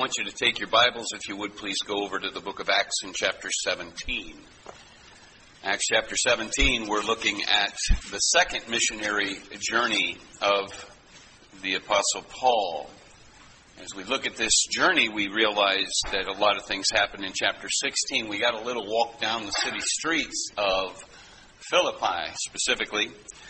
want you to take your Bibles, if you would please go over to the book of Acts in chapter 17. Acts chapter 17, we're looking at the second missionary journey of the Apostle Paul. As we look at this journey, we realize that a lot of things happened in chapter 16. We got a little walk down the city streets of Philippi specifically.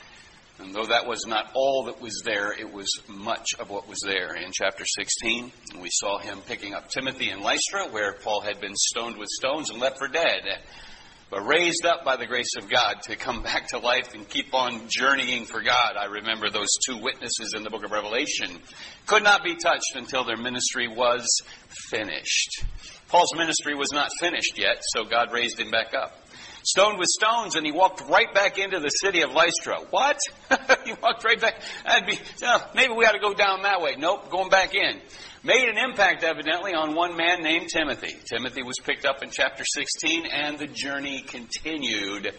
And though that was not all that was there, it was much of what was there in chapter 16. We saw him picking up Timothy in Lystra, where Paul had been stoned with stones and left for dead, but raised up by the grace of God to come back to life and keep on journeying for God. I remember those two witnesses in the book of Revelation could not be touched until their ministry was finished. Paul's ministry was not finished yet, so God raised him back up. Stoned with stones, and he walked right back into the city of Lystra. What? He walked right back. Maybe we ought to go down that way. Nope, going back in. Made an impact, evidently, on one man named Timothy. Timothy was picked up in chapter 16, and the journey continued.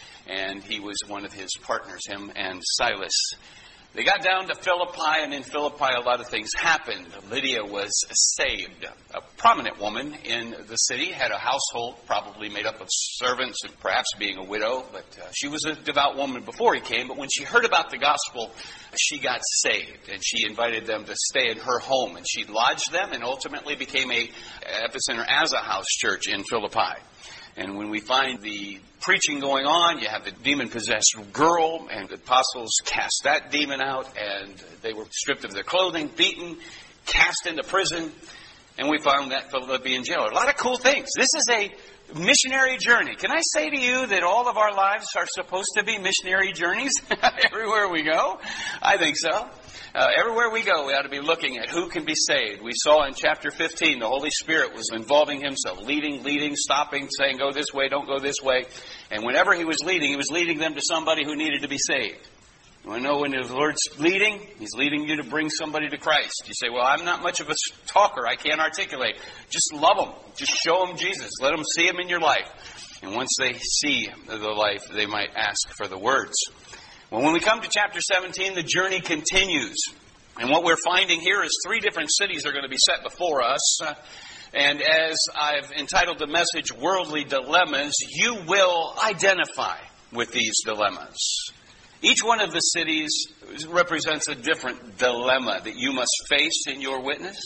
And he was one of his partners, him and Silas. They got down to Philippi, and in Philippi a lot of things happened. Lydia was saved. A prominent woman in the city, had a household probably made up of servants and perhaps being a widow, but she was a devout woman before he came. But when she heard about the gospel, she got saved, and she invited them to stay in her home, and she lodged them and ultimately became a Epicenter as a house church in Philippi. And when we find the preaching going on, you have the demon-possessed girl, and the apostles cast that demon out, and they were stripped of their clothing, beaten, cast into prison, and we found that Philippian jailer. A lot of cool things. This is a missionary journey. Can I say to you that all of our lives are supposed to be missionary journeys everywhere we go? I think so. Everywhere we go, we ought to be looking at who can be saved. We saw in chapter 15, the Holy Spirit was involving himself, leading, stopping, saying, go this way, don't go this way. And whenever he was leading them to somebody who needed to be saved. You want to know when the Lord's leading? He's leading you to bring somebody to Christ. You say, well, I'm not much of a talker. I can't articulate. Just love them. Just show them Jesus. Let them see him in your life. And once they see the life, they might ask for the words. Well, when we come to chapter 17, the journey continues. And what we're finding here is 3 different cities are going to be set before us. And as I've entitled the message, Worldly Dilemmas, you will identify with these dilemmas. Each one of the cities represents a different dilemma that you must face in your witness.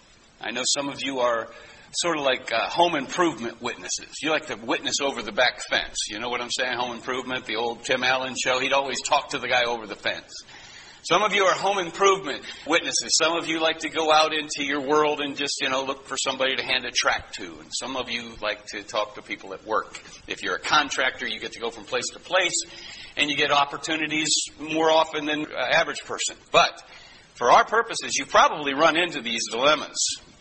I know some of you are sort of like home improvement witnesses. You like to witness over the back fence. You know what I'm saying? Home Improvement, the old Tim Allen show. He'd always talk to the guy over the fence. Some of you are home improvement witnesses. Some of you like to go out into your world and just, look for somebody to hand a tract to. And some of you like to talk to people at work. If you're a contractor, you get to go from place to place, and you get opportunities more often than an average person. But for our purposes, you probably run into these dilemmas.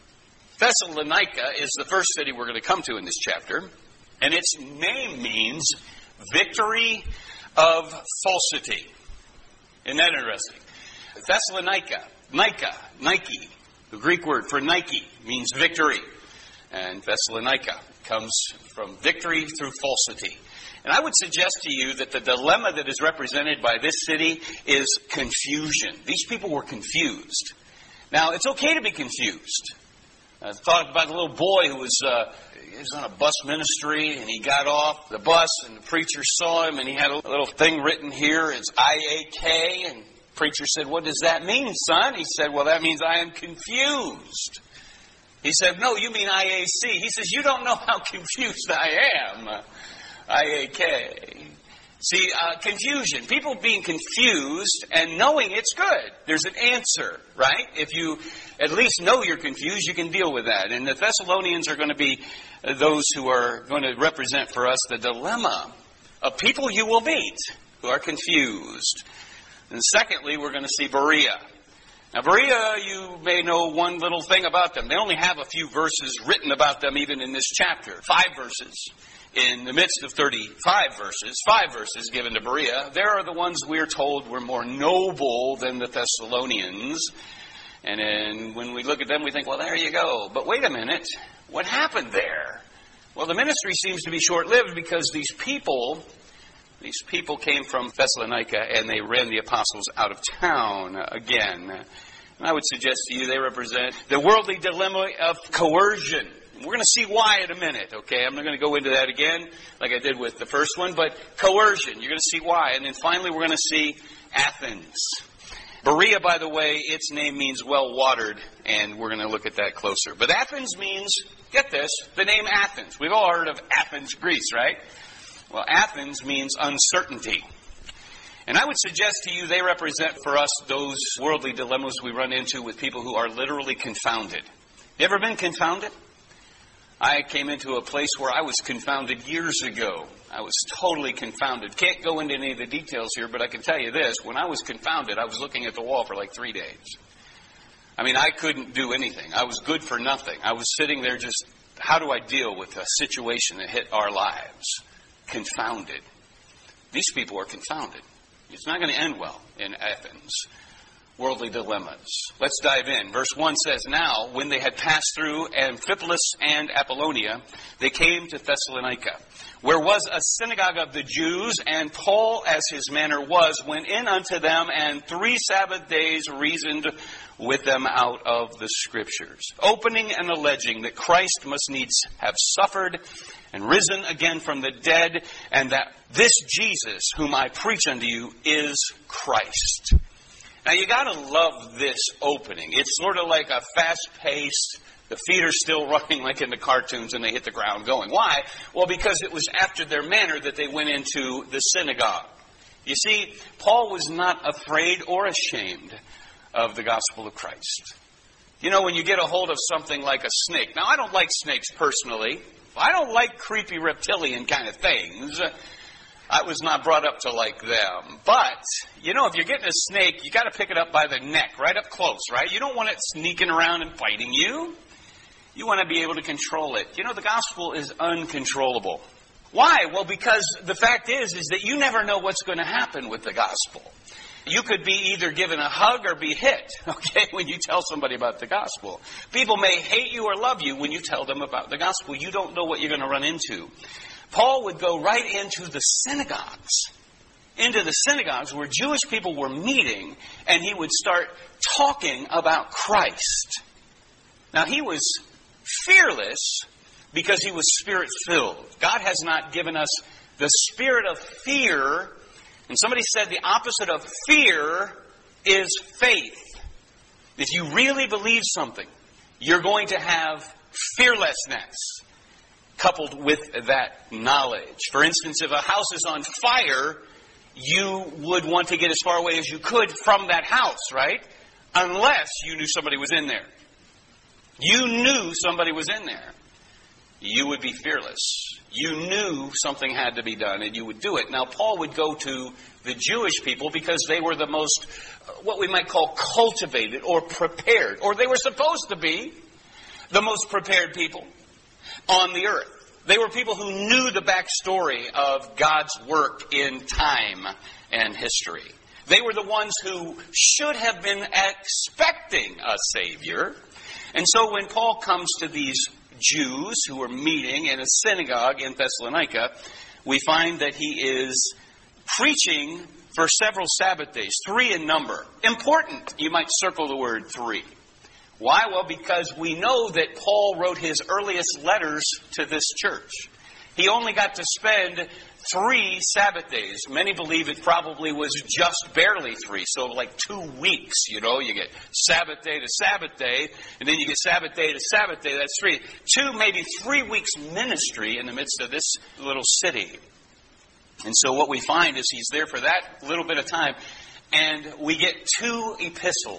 Thessalonica is the first city we're going to come to in this chapter, and its name means victory of falsity. Isn't that interesting? Thessalonica, Nike, the Greek word for Nike means victory, and Thessalonica comes from victory through falsity. And I would suggest to you that the dilemma that is represented by this city is confusion. These people were confused. Now, it's okay to be confused. I thought about the little boy who was on a bus ministry, and he got off the bus, and the preacher saw him, and he had a little thing written here. It's IAK, and the preacher said, what does that mean, son? He said, well, that means I am confused. He said, no, you mean IAC. He says, you don't know how confused I am. IAK. See, confusion. People being confused and knowing it's good. There's an answer, right? If you at least know you're confused, you can deal with that. And the Thessalonians are going to be those who are going to represent for us the dilemma of people you will meet who are confused. And secondly, we're going to see Berea. Now, Berea, you may know one little thing about them. They only have a few verses written about them even in this chapter. 5 verses. In the midst of 35 verses, 5 verses given to Berea, there are the ones we're told were more noble than the Thessalonians. And then when we look at them, we think, well, there you go. But wait a minute. What happened there? Well, the ministry seems to be short-lived because these people came from Thessalonica and they ran the apostles out of town again. I would suggest to you they represent the worldly dilemma of coercion. We're going to see why in a minute, okay? I'm not going to go into that again like I did with the first one, but coercion, you're going to see why. And then finally we're going to see Athens. Berea, by the way, its name means well-watered, and we're going to look at that closer. But Athens means, get this, the name Athens. We've all heard of Athens, Greece, right? Well, Athens means uncertainty. And I would suggest to you they represent for us those worldly dilemmas we run into with people who are literally confounded. You ever been confounded? I came into a place where I was confounded years ago. I was totally confounded. Can't go into any of the details here, but I can tell you this. When I was confounded, I was looking at the wall for like 3 days. I mean, I couldn't do anything. I was good for nothing. I was sitting there just, how do I deal with a situation that hit our lives? Confounded. These people are confounded. It's not going to end well in Athens. Worldly dilemmas. Let's dive in. Verse 1 says, Now, when they had passed through Amphipolis and Apollonia, they came to Thessalonica, where was a synagogue of the Jews, and Paul, as his manner was, went in unto them, and 3 Sabbath days reasoned with them out of the Scriptures, opening and alleging that Christ must needs have suffered and risen again from the dead, and that this Jesus, whom I preach unto you, is Christ. Now, you got to love this opening. It's sort of like a fast-paced, the feet are still running like in the cartoons and they hit the ground going. Why? Well, because it was after their manner that they went into the synagogue. You see, Paul was not afraid or ashamed of the gospel of Christ. You know, when you get a hold of something like a snake. Now, I don't like snakes personally. I don't like creepy reptilian kind of things. I was not brought up to like them. But, you know, if you're getting a snake, you got to pick it up by the neck, right up close, right? You don't want it sneaking around and biting you. You want to be able to control it. You know, the gospel is uncontrollable. Why? Well, because the fact is that you never know what's going to happen with the gospel. You could be either given a hug or be hit, okay, when you tell somebody about the gospel. People may hate you or love you when you tell them about the gospel. You don't know what you're going to run into. Paul would go right into the synagogues where Jewish people were meeting, and he would start talking about Christ. Now, he was fearless because he was Spirit-filled. God has not given us the spirit of fear. And somebody said the opposite of fear is faith. If you really believe something, you're going to have fearlessness coupled with that knowledge. For instance, if a house is on fire, you would want to get as far away as you could from that house, right? Unless you knew somebody was in there. You knew somebody was in there. You would be fearless. You knew something had to be done, and you would do it. Now, Paul would go to the Jewish people because they were the most, what we might call, cultivated or prepared. Or they were supposed to be the most prepared people on the earth. They were people who knew the backstory of God's work in time and history. They were the ones who should have been expecting a Savior. And so when Paul comes to these Jews who are meeting in a synagogue in Thessalonica, we find that he is preaching for several Sabbath days, 3 in number. Important, you might circle the word 3. Why? Well, because we know that Paul wrote his earliest letters to this church. He only got to spend 3 Sabbath days. Many believe it probably was just barely 3, so like 2 weeks, you know. You get Sabbath day to Sabbath day, and then you get Sabbath day to Sabbath day. That's 3. 2, maybe 3 weeks ministry in the midst of this little city. And so what we find is he's there for that little bit of time, and we get 2 epistles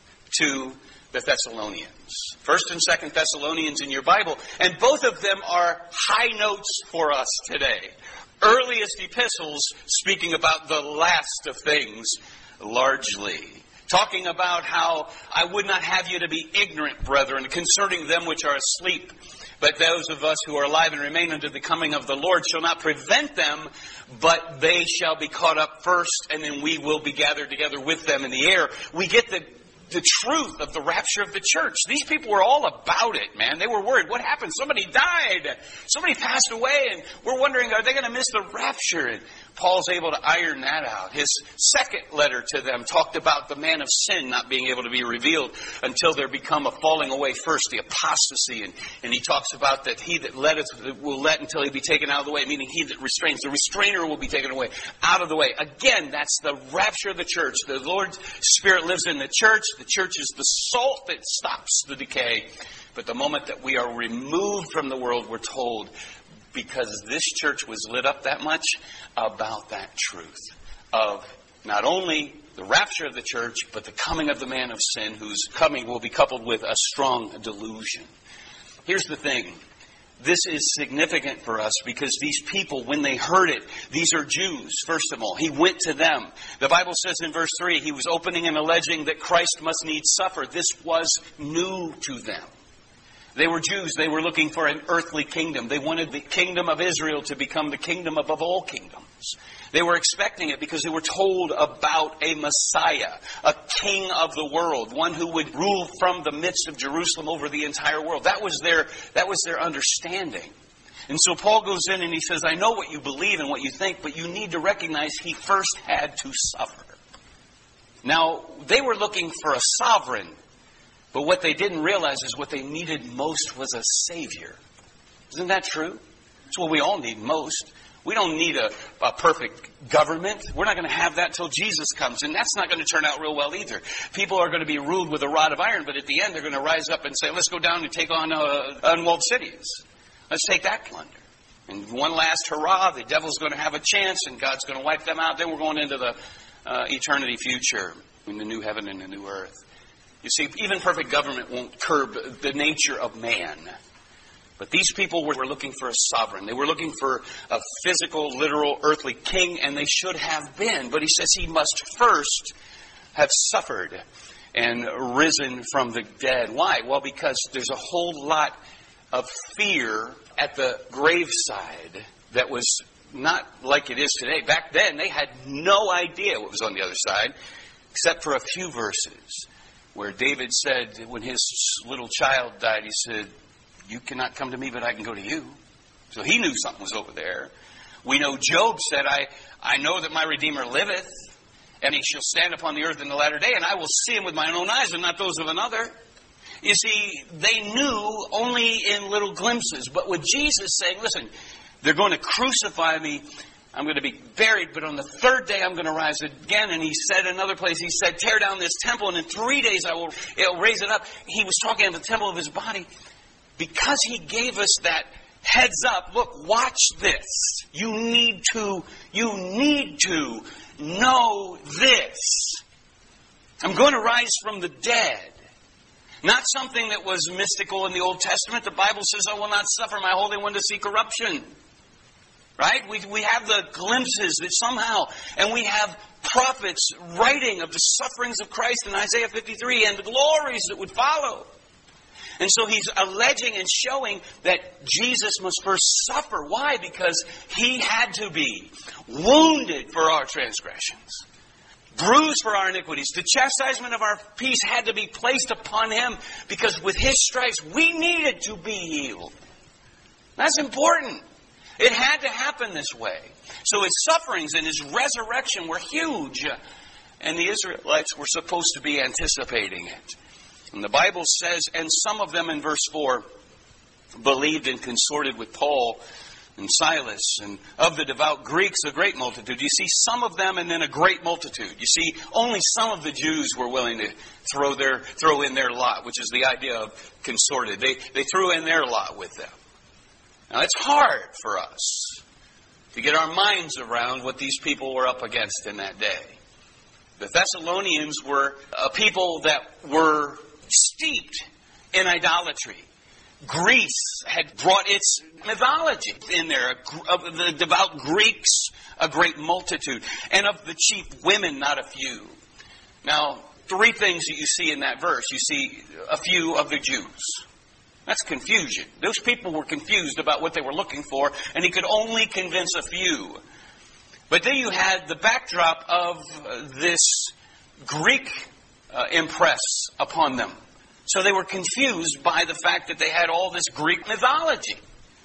to the Thessalonians. 1st and 2nd Thessalonians in your Bible. And both of them are high notes for us today. Earliest epistles speaking about the last of things largely. Talking about how I would not have you to be ignorant, brethren, concerning them which are asleep. But those of us who are alive and remain unto the coming of the Lord shall not prevent them, but they shall be caught up first, and then we will be gathered together with them in the air. We get the truth of the rapture of the church. These people were all about it, man. They were worried. What happened? Somebody died. Somebody passed away, and we're wondering, are they going to miss the rapture? And Paul's able to iron that out. His second letter to them talked about the man of sin not being able to be revealed until there become a falling away first, the apostasy. And he talks about that he that letteth will let until he be taken out of the way, meaning he that restrains. The restrainer will be taken away, out of the way. Again, that's the rapture of the church. The Lord's Spirit lives in the church. The church is the salt that stops the decay. But the moment that we are removed from the world, we're told, because this church was lit up that much, about that truth of not only the rapture of the church, but the coming of the man of sin, whose coming will be coupled with a strong delusion. Here's the thing. This is significant for us because these people, when they heard it, these are Jews, first of all. He went to them. The Bible says in verse 3, he was opening and alleging that Christ must needs suffer. This was new to them. They were Jews. They were looking for an earthly kingdom. They wanted the kingdom of Israel to become the kingdom above all kingdoms. They were expecting it because they were told about a Messiah, a king of the world, one who would rule from the midst of Jerusalem over the entire world. That was their understanding. And so Paul goes in and he says, I know what you believe and what you think, but you need to recognize he first had to suffer. Now, they were looking for a sovereign. But what they didn't realize is what they needed most was a Savior. Isn't that true? It's what we all need most. We don't need a perfect government. We're not going to have that till Jesus comes. And that's not going to turn out real well either. People are going to be ruled with a rod of iron, but at the end they're going to rise up and say, let's go down and take on unwalled cities. Let's take that plunder. And one last hurrah, the devil's going to have a chance and God's going to wipe them out. Then we're going into the eternity future in the new heaven and the new earth. You see, even perfect government won't curb the nature of man. But these people were looking for a sovereign. They were looking for a physical, literal, earthly king, and they should have been. But he says he must first have suffered and risen from the dead. Why? Well, because there's a whole lot of fear at the graveside that was not like it is today. Back then, they had no idea what was on the other side, except for a few verses. Where David said, when his little child died, he said, you cannot come to me, but I can go to you. So he knew something was over there. We know Job said, I know that my Redeemer liveth, and he shall stand upon the earth in the latter day, and I will see him with mine own eyes, and not those of another. You see, they knew only in little glimpses. But with Jesus saying, listen, they're going to crucify me, I'm going to be buried, but on the third day I'm going to rise again. And he said in another place, he said, tear down this temple, and in 3 days I'll raise it up. He was talking of the temple of his body. Because he gave us that heads up, look, watch this. You need to know this. I'm going to rise from the dead. Not something that was mystical in the Old Testament. The Bible says, I will not suffer my Holy One to see corruption. Right? We have the glimpses that somehow, and we have prophets writing of the sufferings of Christ in Isaiah 53 and the glories that would follow. And so he's alleging and showing that Jesus must first suffer. Why? Because he had to be wounded for our transgressions, bruised for our iniquities. The chastisement of our peace had to be placed upon him because with his stripes we needed to be healed. That's important. It had to happen this way. So his sufferings and his resurrection were huge. And the Israelites were supposed to be anticipating it. And the Bible says, and some of them in verse 4 believed and consorted with Paul and Silas. And of the devout Greeks, a great multitude. You see, some of them and then a great multitude. You see, only some of the Jews were willing to throw in their lot, which is the idea of consorted. They threw in their lot with them. Now, it's hard for us to get our minds around what these people were up against in that day. The Thessalonians were a people that were steeped in idolatry. Greece had brought its mythology in there. Of the devout Greeks, a great multitude. And of the chief women, not a few. Now, three things that you see in that verse. You see a few of the Jews. That's confusion. Those people were confused about what they were looking for, and he could only convince a few. But then you had the backdrop of this Greek impress upon them. So they were confused by the fact that they had all this Greek mythology.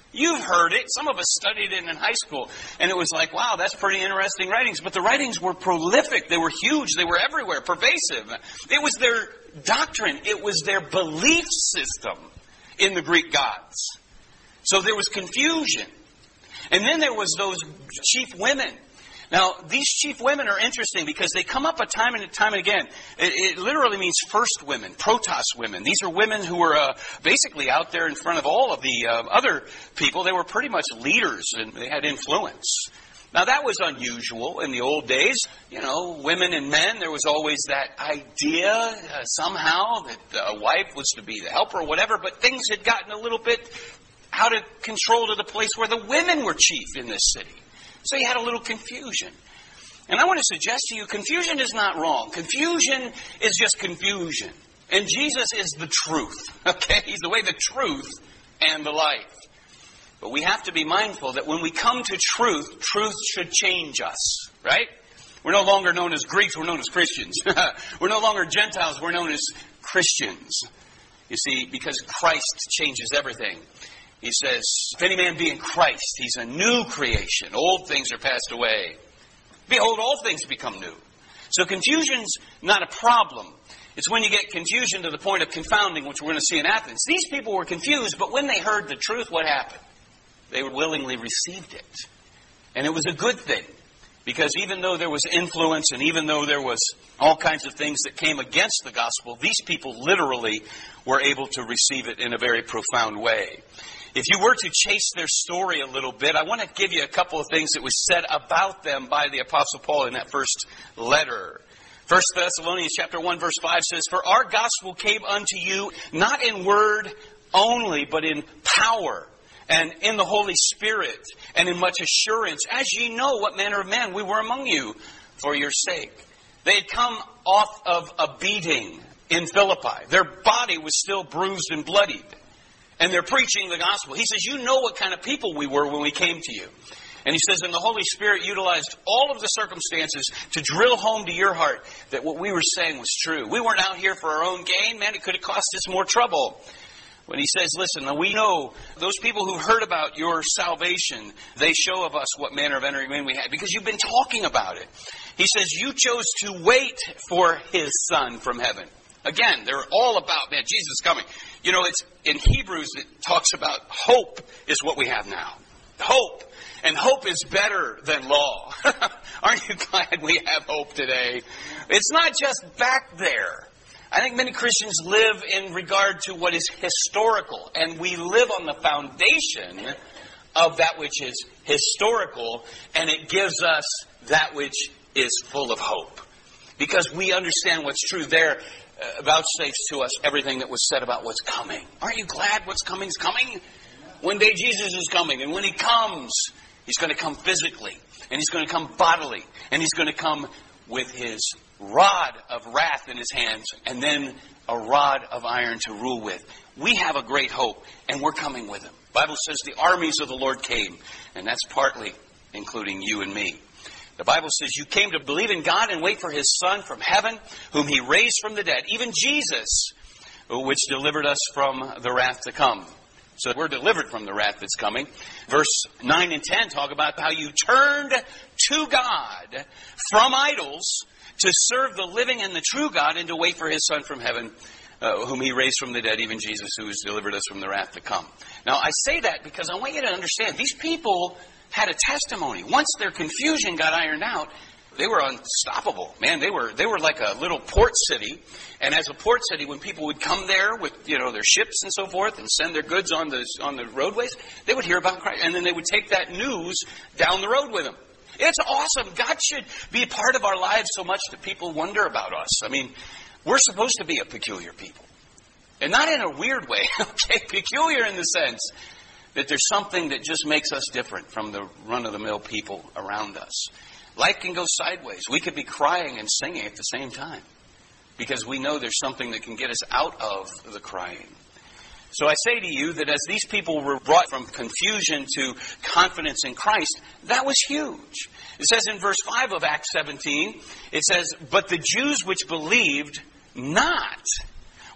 You've heard it. Some of us studied it in high school. And it was like, wow, that's pretty interesting writings. But the writings were prolific. They were huge. They were everywhere, pervasive. It was their doctrine. It was their belief system in the Greek gods. So there was confusion. And then there was those chief women. Now, these chief women are interesting because they come up time and again. It literally means first women, protos women. These are women who were basically out there in front of all of the other people. They were pretty much leaders and they had influence. Now, that was unusual in the old days. You know, women and men, there was always that idea somehow that a wife was to be the helper or whatever, but things had gotten a little bit out of control to the place where the women were chief in this city. So you had a little confusion. And I want to suggest to you, confusion is not wrong. Confusion is just confusion. And Jesus is the truth. Okay? He's the way, the truth, and the life. But we have to be mindful that when we come to truth, truth should change us. Right? We're no longer known as Greeks, we're known as Christians. We're no longer Gentiles, we're known as Christians. You see, because Christ changes everything. He says, if any man be in Christ, he's a new creation. Old things are passed away. Behold, all things become new. So confusion's not a problem. It's when you get confusion to the point of confounding, which we're going to see in Athens. These people were confused, but when they heard the truth, what happened? They willingly received it. And it was a good thing. Because even though there was influence and even though there was all kinds of things that came against the gospel, these people literally were able to receive it in a very profound way. If you were to chase their story a little bit, I want to give you a couple of things that was said about them by the Apostle Paul in that first letter. 1 Thessalonians chapter 1 verse 5 says, for our gospel came unto you not in word only, but in power and in the Holy Spirit and in much assurance, as ye know what manner of men we were among you for your sake. They had come off of a beating in Philippi. Their body was still bruised and bloodied. And they're preaching the gospel. He says, you know what kind of people we were when we came to you. And he says, and the Holy Spirit utilized all of the circumstances to drill home to your heart that what we were saying was true. We weren't out here for our own gain. Man, it could have cost us more trouble. When he says, listen, now we know those people who heard about your salvation, they show of us what manner of entering in we had, because you've been talking about it. He says, you chose to wait for his Son from heaven. Again, they're all about, man, Jesus is coming. You know, it's in Hebrews it talks about hope is what we have now. Hope. And hope is better than law. Aren't you glad we have hope today? It's not just back there. I think many Christians live in regard to what is historical. And we live on the foundation of that which is historical. And it gives us that which is full of hope. Because we understand what's true there. Vouchsafes to us everything that was said about what's coming. Aren't you glad what's coming is coming? One day Jesus is coming, and when he comes, he's going to come physically, and he's going to come bodily, and he's going to come with his rod of wrath in his hands, and then a rod of iron to rule with. We have a great hope, and we're coming with him. The Bible says the armies of the Lord came, and that's partly including you and me. The Bible says you came to believe in God and wait for his Son from heaven, whom he raised from the dead, even Jesus, which delivered us from the wrath to come. So we're delivered from the wrath that's coming. Verse 9 and 10 talk about how you turned to God from idols to serve the living and the true God and to wait for his Son from heaven, whom he raised from the dead, even Jesus, who has delivered us from the wrath to come. Now, I say that because I want you to understand, these people had a testimony. Once their confusion got ironed out, they were unstoppable. Man, they were like a little port city. And as a port city, when people would come there with, their ships and so forth and send their goods on the roadways, they would hear about Christ. And then they would take that news down the road with them. It's awesome. God should be a part of our lives so much that people wonder about us. I mean, we're supposed to be a peculiar people. And not in a weird way, okay? Peculiar in the sense that there's something that just makes us different from the run-of-the-mill people around us. Life can go sideways. We could be crying and singing at the same time because we know there's something that can get us out of the crying. So I say to you that as these people were brought from confusion to confidence in Christ, that was huge. It says in verse 5 of Acts 17, it says, but the Jews which believed not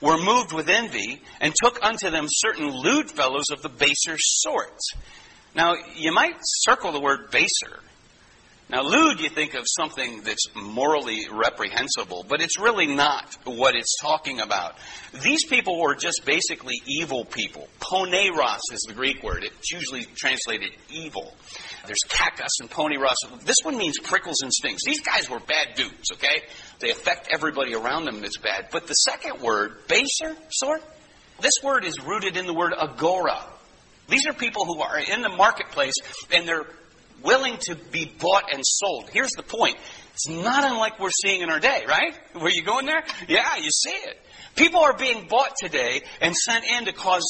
were moved with envy, and took unto them certain lewd fellows of the baser sort. Now, you might circle the word baser. Now, lewd, you think of something that's morally reprehensible, but it's really not what it's talking about. These people were just basically evil people. Poneros is the Greek word. It's usually translated evil. There's kakos and poneros. This one means prickles and stings. These guys were bad dudes, okay? They affect everybody around them that's bad. But the second word, baser sort, this word is rooted in the word agora. These are people who are in the marketplace, and they're willing to be bought and sold. Here's the point. It's not unlike we're seeing in our day, right? Were you going there? Yeah, you see it. People are being bought today and sent in to cause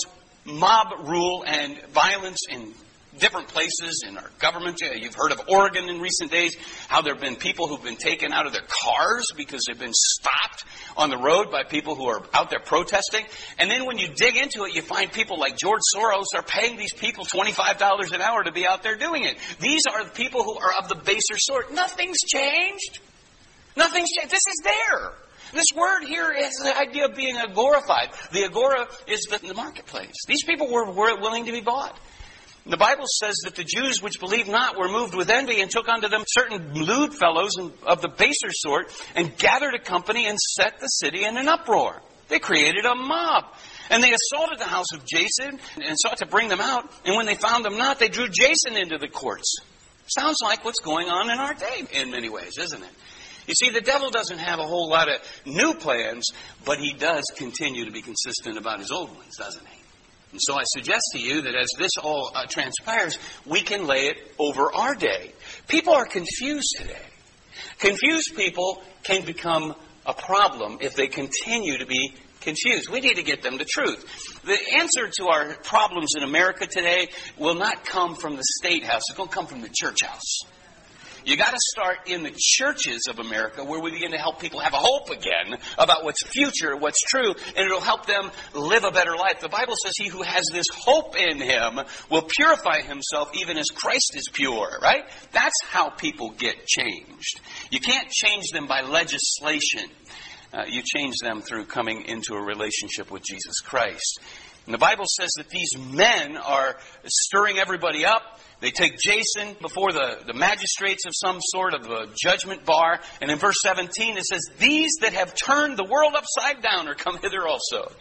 mob rule and violence in different places in our government. You've heard of Oregon in recent days, how there have been people who've been taken out of their cars because they've been stopped on the road by people who are out there protesting. And then when you dig into it, you find people like George Soros are paying these people $25 an hour to be out there doing it. These are the people who are of the baser sort. Nothing's changed. Nothing's changed. This is there. This word here is the idea of being agorified. The agora is the marketplace. These people were willing to be bought. The Bible says that the Jews which believed not were moved with envy and took unto them certain lewd fellows of the baser sort and gathered a company and set the city in an uproar. They created a mob. And they assaulted the house of Jason and sought to bring them out. And when they found them not, they drew Jason into the courts. Sounds like what's going on in our day in many ways, isn't it? You see, the devil doesn't have a whole lot of new plans, but he does continue to be consistent about his old ones, doesn't he? And so I suggest to you that as this all transpires, we can lay it over our day. People are confused today. Confused people can become a problem if they continue to be confused. We need to get them the truth. The answer to our problems in America today will not come from the State House. It's going to come from the church house. You got to start in the churches of America where we begin to help people have a hope again about what's future, what's true, and it'll help them live a better life. The Bible says he who has this hope in him will purify himself even as Christ is pure, right? That's how people get changed. You can't change them by legislation. You change them through coming into a relationship with Jesus Christ. And the Bible says that these men are stirring everybody up. They take Jason before the magistrates of some sort of a judgment bar. And in verse 17 it says, these that have turned the world upside down are come hither also.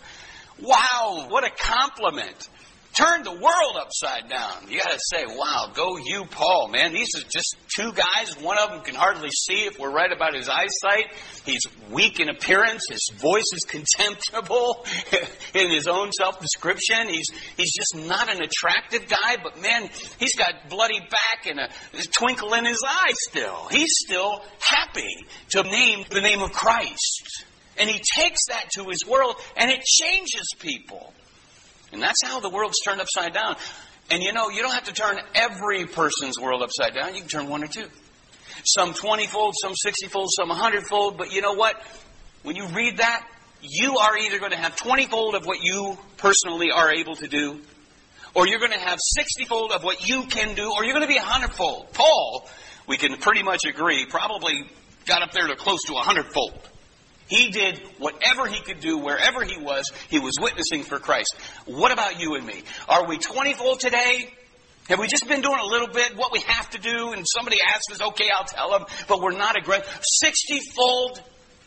Wow, what a compliment. Turned the world upside down. You got to say, wow, go you, Paul, man. These are just two guys. One of them can hardly see if we're right about his eyesight. He's weak in appearance. His voice is contemptible in his own self-description. He's just not an attractive guy, but man, he's got bloody back and a twinkle in his eye still. He's still happy to name the name of Christ. And he takes that to his world and it changes people. And that's how the world's turned upside down. And you know, you don't have to turn every person's world upside down. You can turn one or two. Some 20-fold, some 60-fold, some 100-fold. But you know what? When you read that, you are either going to have 20-fold of what you personally are able to do, or you're going to have 60-fold of what you can do, or you're going to be 100-fold. Paul, we can pretty much agree, probably got up there to close to 100-fold. He did whatever he could do, wherever he was witnessing for Christ. What about you and me? Are we 20-fold today? Have we just been doing a little bit, what we have to do, and somebody asks us, okay, I'll tell them, but we're not aggressive. 60-fold?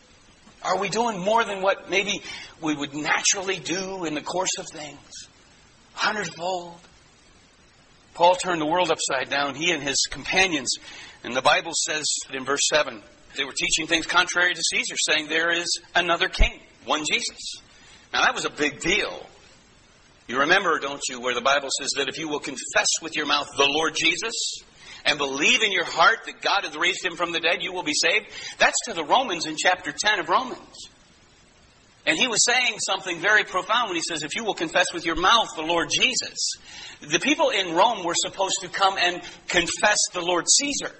Are we doing more than what maybe we would naturally do in the course of things? 100-fold? Paul turned the world upside down, he and his companions. And the Bible says in verse 7, they were teaching things contrary to Caesar, saying there is another king, one Jesus. Now that was a big deal. You remember, don't you, where the Bible says that if you will confess with your mouth the Lord Jesus and believe in your heart that God hath raised him from the dead, you will be saved. That's to the Romans in chapter 10 of Romans. And he was saying something very profound when he says, if you will confess with your mouth the Lord Jesus. The people in Rome were supposed to come and confess the Lord Caesar,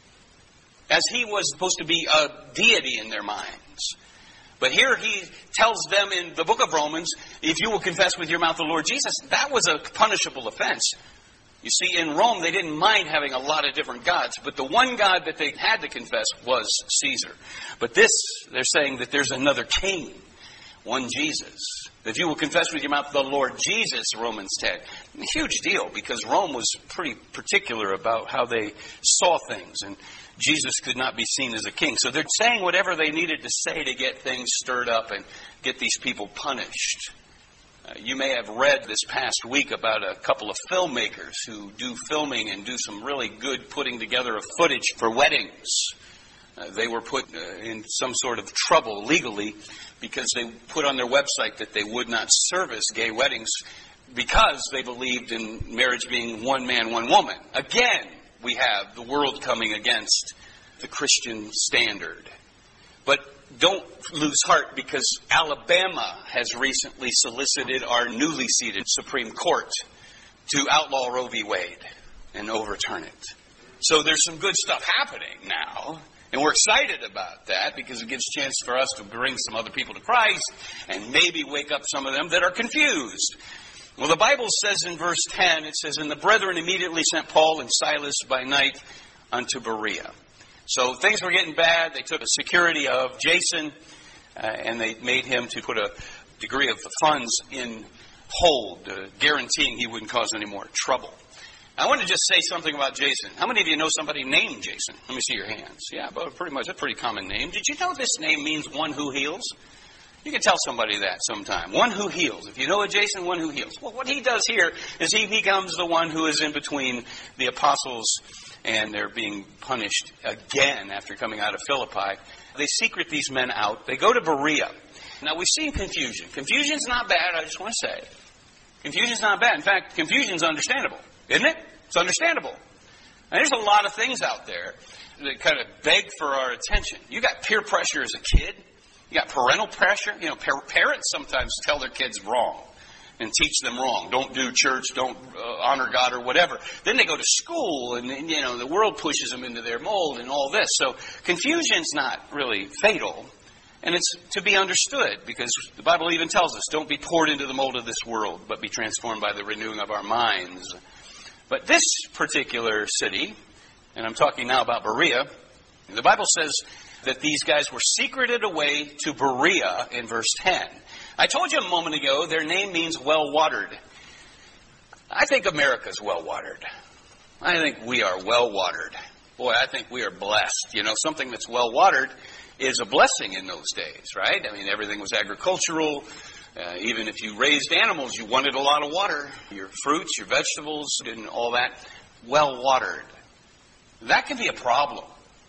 as he was supposed to be a deity in their minds. But here he tells them in the book of Romans, if you will confess with your mouth the Lord Jesus, that was a punishable offense. You see, in Rome, they didn't mind having a lot of different gods, but the one God that they had to confess was Caesar. But this, they're saying that there's another king. one Jesus. If you will confess with your mouth the Lord Jesus, Romans 10. A huge deal, because Rome was pretty particular about how they saw things, and Jesus could not be seen as a king. So they're saying whatever they needed to say to get things stirred up and get these people punished. You may have read this past week about a couple of filmmakers who do filming and do some really good putting together of footage for weddings. They were put in some sort of trouble legally because they put on their website that they would not service gay weddings because they believed in marriage being one man, one woman. Again, we have the world coming against the Christian standard. But don't lose heart, because Alabama has recently solicited our newly seated Supreme Court to outlaw Roe v. Wade and overturn it. So there's some good stuff happening now. And we're excited about that because it gives a chance for us to bring some other people to Christ and maybe wake up some of them that are confused. Well, the Bible says in verse 10, it says, "And the brethren immediately sent Paul and Silas by night unto Berea." So things were getting bad. They took the security of Jason and they made him to put a degree of the funds in hold, guaranteeing he wouldn't cause any more trouble. I want to just say something about Jason. How many of you know somebody named Jason? Let me see your hands. Yeah, but pretty much a pretty common name. Did you know this name means one who heals? You can tell somebody that sometime. One who heals. If you know a Jason, one who heals. Well, what he does here is he becomes the one who is in between the apostles and they're being punished again after coming out of Philippi. They secret these men out. They go to Berea. Now, we've seen confusion. Confusion's not bad, I just want to say. Confusion's not bad. In fact, confusion's understandable. Isn't it? It's understandable. Now, there's a lot of things out there that kind of beg for our attention. You got peer pressure as a kid. You got parental pressure. You know, parents sometimes tell their kids wrong and teach them wrong. Don't do church, don't honor God or whatever. Then they go to school and, you know, the world pushes them into their mold and all this. So confusion's not really fatal. And it's to be understood, because the Bible even tells us, don't be poured into the mold of this world, but be transformed by the renewing of our minds. But this particular city, and I'm talking now about Berea, the Bible says that these guys were secreted away to Berea in verse 10. I told you a moment ago, their name means well-watered. I think America's well-watered. I think we are well-watered. Boy, I think we are blessed. You know, something that's well-watered is a blessing in those days, right? I mean, everything was agricultural. Even if you raised animals, you wanted a lot of water. Your fruits, your vegetables, and all that, well-watered. That can be a problem.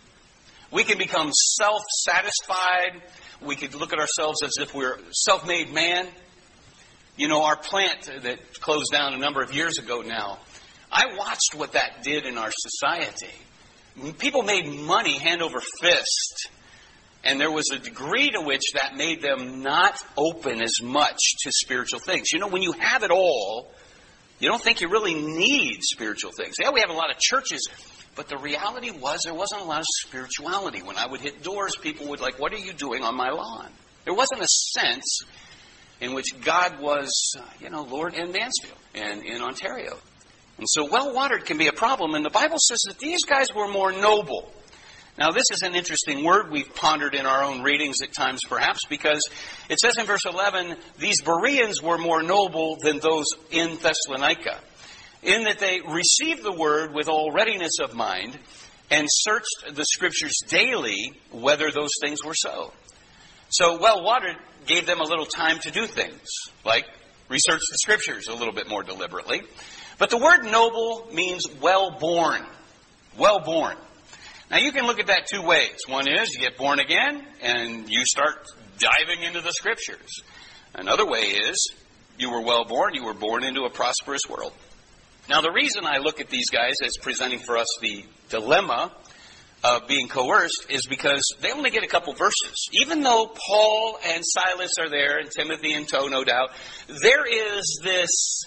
We can become self-satisfied. We could look at ourselves as if we're self-made man. You know, our plant that closed down a number of years ago now, I watched what that did in our society. People made money hand over fist. And there was a degree to which that made them not open as much to spiritual things. You know, when you have it all, you don't think you really need spiritual things. Yeah, we have a lot of churches, but the reality was there wasn't a lot of spirituality. When I would hit doors, people would like, what are you doing on my lawn? There wasn't a sense in which God was, Lord in Mansfield and in Ontario. And so well-watered can be a problem. And the Bible says that these guys were more noble. Now, this is an interesting word we've pondered in our own readings at times, perhaps, because it says in verse 11, these Bereans were more noble than those in Thessalonica, in that they received the word with all readiness of mind and searched the Scriptures daily whether those things were so. So, well-watered gave them a little time to do things, like research the Scriptures a little bit more deliberately. But the word noble means well-born. Well-born. Now, you can look at that two ways. One is you get born again and you start diving into the Scriptures. Another way is you were well born, you were born into a prosperous world. Now, the reason I look at these guys as presenting for us the dilemma of being coerced is because they only get a couple verses. Even though Paul and Silas are there and Timothy in tow, no doubt, there is this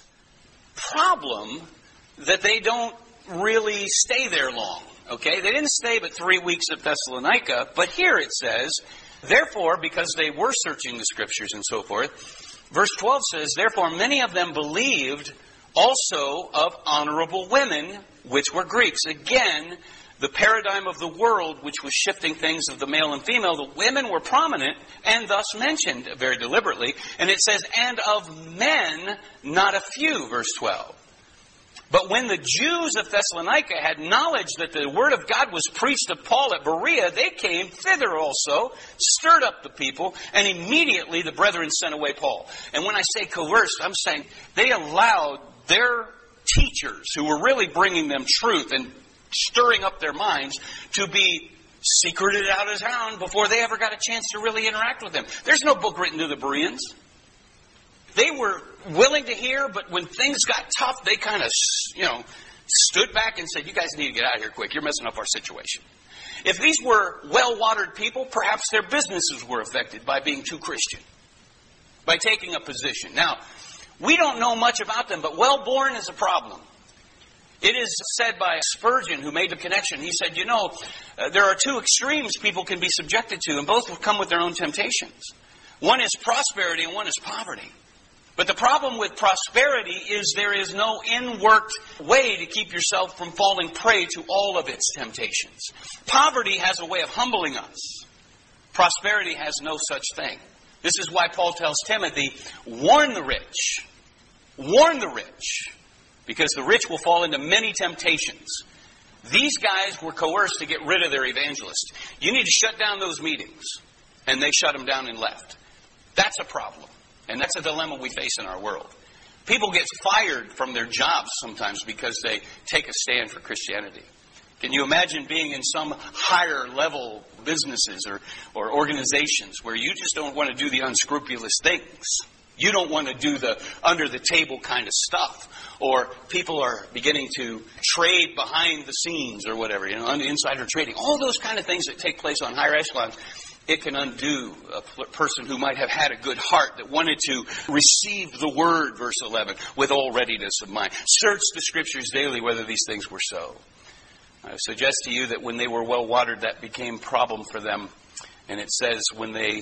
problem that they don't really stay there long. Okay, they didn't stay but 3 weeks at Thessalonica, but here it says, therefore, because they were searching the Scriptures and so forth, verse 12 says, therefore many of them believed also of honorable women, which were Greeks. Again, the paradigm of the world, which was shifting things of the male and female, the women were prominent and thus mentioned very deliberately. And it says, and of men, not a few, verse 12. But when the Jews of Thessalonica had knowledge that the word of God was preached of Paul at Berea, they came thither also, stirred up the people, and immediately the brethren sent away Paul. And when I say coerced, I'm saying they allowed their teachers, who were really bringing them truth and stirring up their minds, to be secreted out of town before they ever got a chance to really interact with them. There's no book written to the Bereans. They were willing to hear, but when things got tough, they kind of, stood back and said, you guys need to get out of here quick. You're messing up our situation. If these were well-watered people, perhaps their businesses were affected by being too Christian, by taking a position. Now, we don't know much about them, but well-born is a problem. It is said by Spurgeon, who made the connection. He said, there are two extremes people can be subjected to, and both will come with their own temptations. One is prosperity and one is poverty. But the problem with prosperity is there is no in-worked way to keep yourself from falling prey to all of its temptations. Poverty has a way of humbling us. Prosperity has no such thing. This is why Paul tells Timothy, warn the rich. Warn the rich. Because the rich will fall into many temptations. These guys were coerced to get rid of their evangelist. You need to shut down those meetings. And they shut them down and left. That's a problem. And that's a dilemma we face in our world. People get fired from their jobs sometimes because they take a stand for Christianity. Can you imagine being in some higher level businesses or organizations where you just don't want to do the unscrupulous things? You don't want to do the under-the-table kind of stuff. Or people are beginning to trade behind the scenes or whatever, insider trading. All those kind of things that take place on higher echelons. It can undo a person who might have had a good heart that wanted to receive the word, verse 11, with all readiness of mind. Search the Scriptures daily whether these things were so. I suggest to you that when they were well watered, that became a problem for them. And it says when they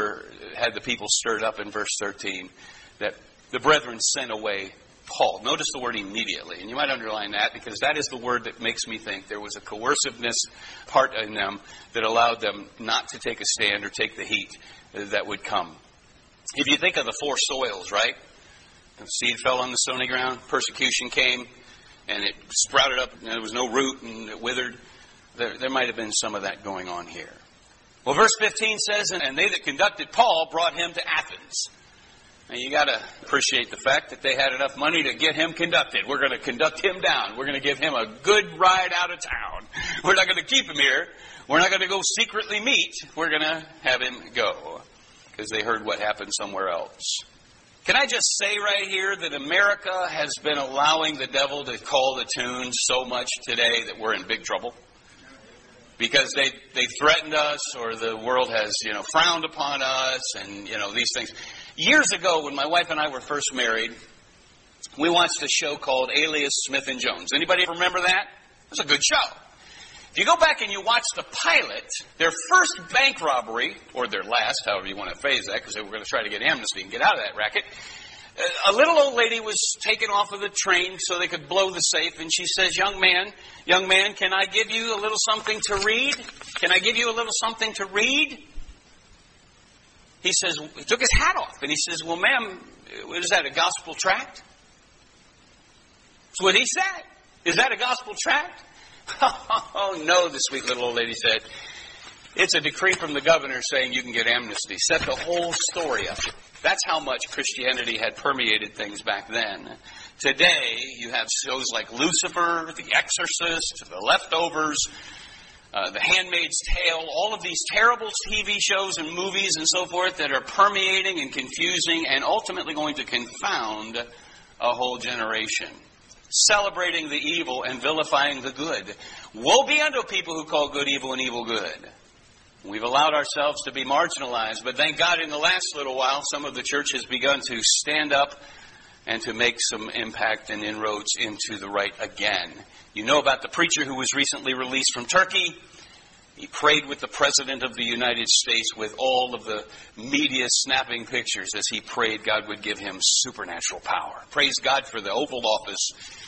had the people stirred up in verse 13, that the brethren sent away Paul. Notice the word immediately. And you might underline that because that is the word that makes me think there was a coerciveness part in them that allowed them not to take a stand or take the heat that would come. If you think of the four soils, right? The seed fell on the stony ground, persecution came, and it sprouted up, and there was no root, and it withered. There might have been some of that going on here. Well, verse 15 says, and they that conducted Paul brought him to Athens. Now, you got to appreciate the fact that they had enough money to get him conducted. We're going to conduct him down. We're going to give him a good ride out of town. We're not going to keep him here. We're not going to go secretly meet. We're going to have him go because they heard what happened somewhere else. Can I just say right here that America has been allowing the devil to call the tune so much today that we're in big trouble? Because they threatened us, or the world has, frowned upon us, and, these things. Years ago, when my wife and I were first married, we watched a show called Alias Smith and Jones. Anybody remember that? It was a good show. If you go back and you watch the pilot, their first bank robbery, or their last, however you want to phrase that, because they were going to try to get amnesty and get out of that racket, a little old lady was taken off of the train so they could blow the safe, and she says, young man, can I give you a little something to read? Can I give you a little something to read? He says, he took his hat off, and he says, well, ma'am, what is that, a gospel tract? That's what he said. Is that a gospel tract? Oh, no, the sweet little old lady said. It's a decree from the governor saying you can get amnesty. Set the whole story up. That's how much Christianity had permeated things back then. Today, you have shows like Lucifer, The Exorcist, The Leftovers, The Handmaid's Tale, all of these terrible TV shows and movies and so forth that are permeating and confusing and ultimately going to confound a whole generation. Celebrating the evil and vilifying the good. Woe be unto people who call good evil and evil good. We've allowed ourselves to be marginalized, but thank God in the last little while, some of the church has begun to stand up and to make some impact and inroads into the right again. You know about the preacher who was recently released from Turkey. He prayed with the President of the United States with all of the media snapping pictures as he prayed God would give him supernatural power. Praise God for the Oval Office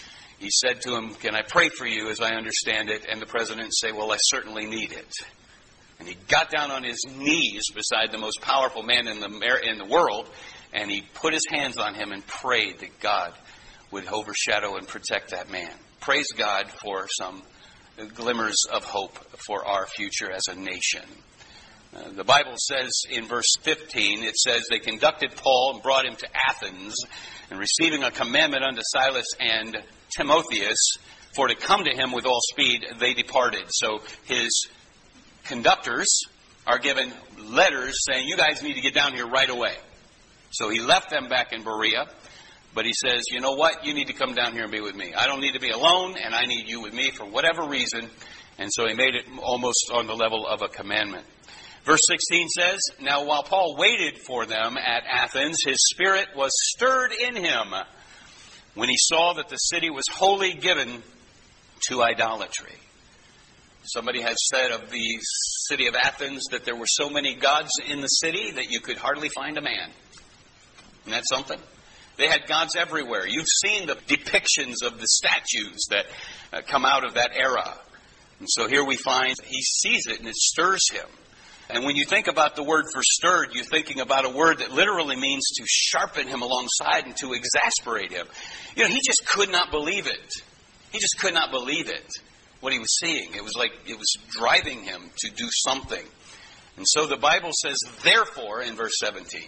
he said to him, "Can I pray for you as I understand it?" And the president said, "Well, I certainly need it." And he got down on his knees beside the most powerful man in the world, and he put his hands on him and prayed that God would overshadow and protect that man. Praise God for some glimmers of hope for our future as a nation. The Bible says in verse 15, it says, "They conducted Paul and brought him to Athens, and receiving a commandment unto Silas and Timotheus, for to come to him with all speed, they departed." So his conductors are given letters saying, "You guys need to get down here right away." So he left them back in Berea, but he says, "You know what? You need to come down here and be with me. I don't need to be alone, and I need you with me for whatever reason." And so he made it almost on the level of a commandment. Verse 16 says, "Now while Paul waited for them at Athens, his spirit was stirred in him when he saw that the city was wholly given to idolatry." Somebody has said of the city of Athens that there were so many gods in the city that you could hardly find a man. Isn't that something? They had gods everywhere. You've seen the depictions of the statues that come out of that era. And so here we find he sees it and it stirs him. And when you think about the word for stirred, you're thinking about a word that literally means to sharpen him alongside and to exasperate him. You know, he just could not believe it. He just could not believe it, what he was seeing. It was like it was driving him to do something. And so the Bible says, "Therefore," in verse 17,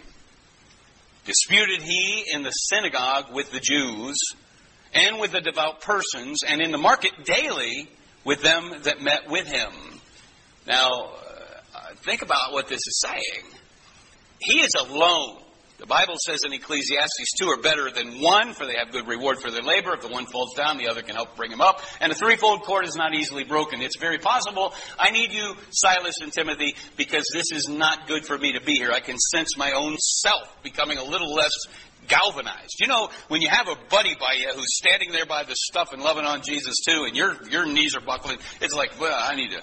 "disputed he in the synagogue with the Jews and with the devout persons, and in the market daily with them that met with him." Now, think about what this is saying. He is alone. The Bible says in Ecclesiastes, 2 are better than one, for they have good reward for their labor. If the one falls down, the other can help bring him up. And a threefold cord is not easily broken. It's very possible I need you, Silas and Timothy, because this is not good for me to be here. I can sense my own self becoming a little less galvanized. You know, when you have a buddy by you who's standing there by the stuff and loving on Jesus too, and your knees are buckling, it's like, well, I need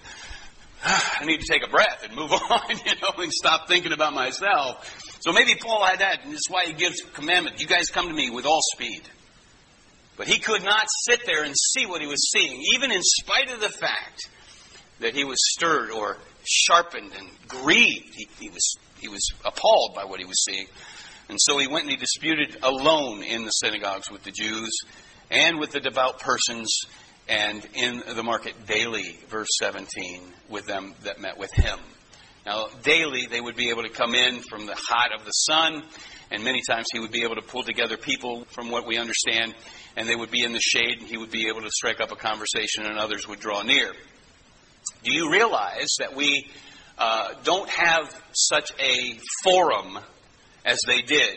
to take a breath and move on, and stop thinking about myself. So maybe Paul had that, and that's why he gives commandment. You guys come to me with all speed. But he could not sit there and see what he was seeing, even in spite of the fact that he was stirred or sharpened and grieved. He was appalled by what he was seeing. And so he went and he disputed alone in the synagogues with the Jews and with the devout persons, and in the market daily, verse 17, with them that met with him. Now, daily, they would be able to come in from the hot of the sun, and many times he would be able to pull together people, from what we understand, and they would be in the shade, and he would be able to strike up a conversation, and others would draw near. Do you realize that we don't have such a forum as they did?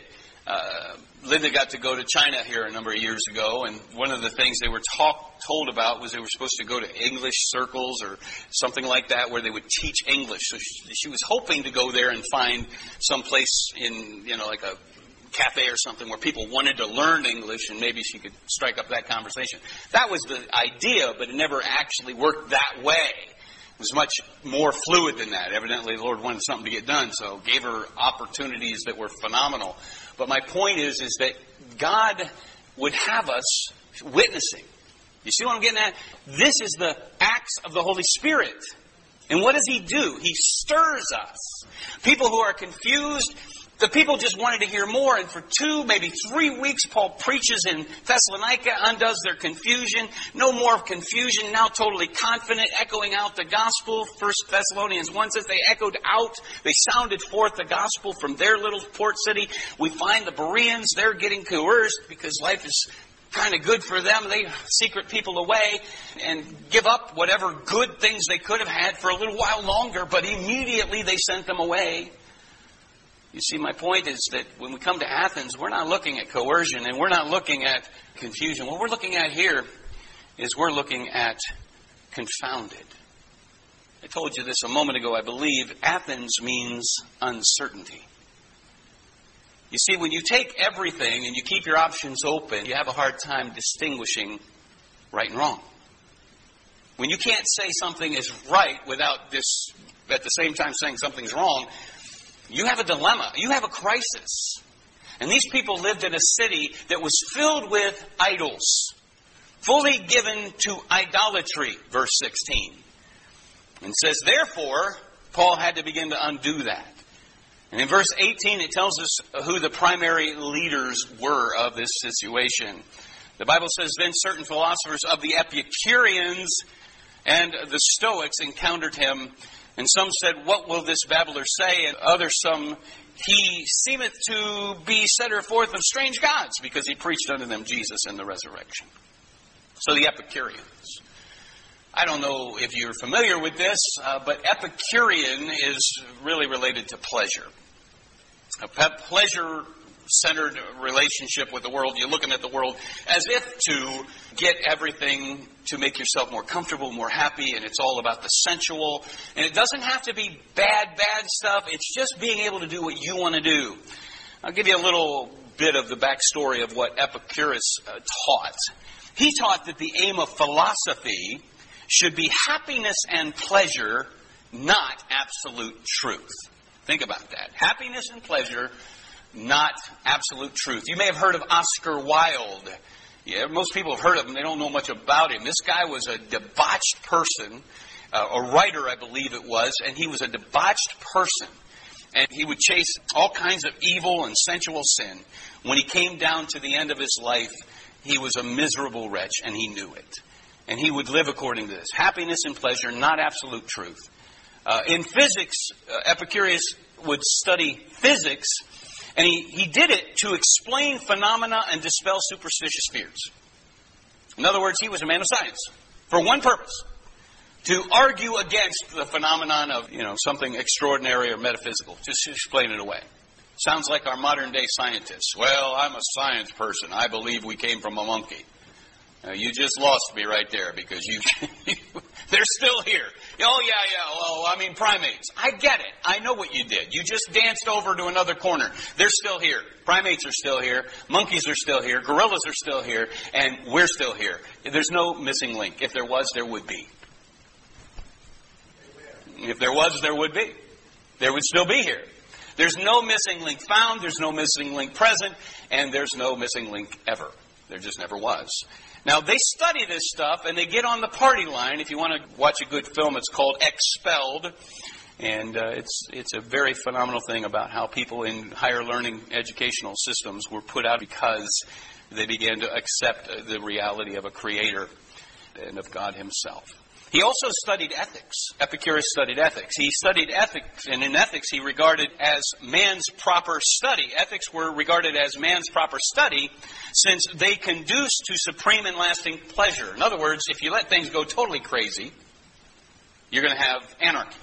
Linda got to go to China here a number of years ago, and one of the things they were told about was they were supposed to go to English circles or something like that where they would teach English. So she was hoping to go there and find some place in, like a cafe or something where people wanted to learn English, and maybe she could strike up that conversation. That was the idea, but it never actually worked that way. It was much more fluid than that. Evidently, the Lord wanted something to get done, so gave her opportunities that were phenomenal. But my point is that God would have us witnessing. You see what I'm getting at? This is the acts of the Holy Spirit. And what does He do? He stirs us. People who are confused, the people just wanted to hear more. And for 2, maybe 3 weeks, Paul preaches in Thessalonica, undoes their confusion. No more confusion, now totally confident, echoing out the gospel. 1 Thessalonians 1 says they echoed out, they sounded forth the gospel from their little port city. We find the Bereans, they're getting coerced because life is kind of good for them. They secret people away and give up whatever good things they could have had for a little while longer, but immediately they sent them away. You see, my point is that when we come to Athens, we're not looking at coercion and we're not looking at confusion. What we're looking at here is we're looking at confounded. I told you this a moment ago, I believe. Athens means uncertainty. You see, when you take everything and you keep your options open, you have a hard time distinguishing right and wrong. When you can't say something is right without this, at the same time saying something's wrong, you have a dilemma. You have a crisis. And these people lived in a city that was filled with idols. fully given to idolatry, verse 16. And says, therefore, Paul had to begin to undo that. And in verse 18, it tells us who the primary leaders were of this situation. The Bible says, then certain philosophers of the Epicureans and the Stoics encountered him. And some said, what will this babbler say? And others, some, he seemeth to be setter forth of strange gods, because he preached unto them Jesus and the resurrection. So the Epicureans. I don't know if you're familiar with this, but Epicurean is really related to pleasure. A pleasure-centered relationship with the world. You're looking at the world as if to get everything to make yourself more comfortable, more happy, and it's all about the sensual. And it doesn't have to be bad stuff. It's just being able to do what you want to do. I'll give you a little bit of the backstory of what Epicurus taught. He taught that the aim of philosophy should be happiness and pleasure, not absolute truth. Think about that. Happiness and pleasure, not absolute truth. You may have heard of Oscar Wilde. Yeah, most people have heard of him. They don't know much about him. This guy was a debauched person, a writer, I believe it was, and he was a debauched person. And he would chase all kinds of evil and sensual sin. When he came down to the end of his life, he was a miserable wretch, and he knew it. And he would live according to this. Happiness and pleasure, not absolute truth. In physics, Epicurus would study physics, and he did it to explain phenomena and dispel superstitious fears. In other words, he was a man of science for one purpose: to argue against the phenomenon of, something extraordinary or metaphysical, just to explain it away. Sounds like our modern day scientists. Well, I'm a science person. I believe we came from a monkey. You just lost me right there, because they're still here. Oh, yeah, primates. I get it. I know what you did. You just danced over to another corner. They're still here. Primates are still here. Monkeys are still here. Gorillas are still here. And we're still here. There's no missing link. If there was, there would be. If there was, there would be. There would still be here. There's no missing link found. There's no missing link present. And there's no missing link ever. There just never was. Now, they study this stuff, and they get on the party line. If you want to watch a good film, it's called Expelled. And it's a very phenomenal thing about how people in higher learning educational systems were put out because they began to accept the reality of a creator and of God himself. He also studied ethics. Epicurus studied ethics. He studied ethics, and in ethics he regarded as man's proper study. Ethics were regarded as man's proper study since they conduce to supreme and lasting pleasure. In other words, if you let things go totally crazy, you're going to have anarchy.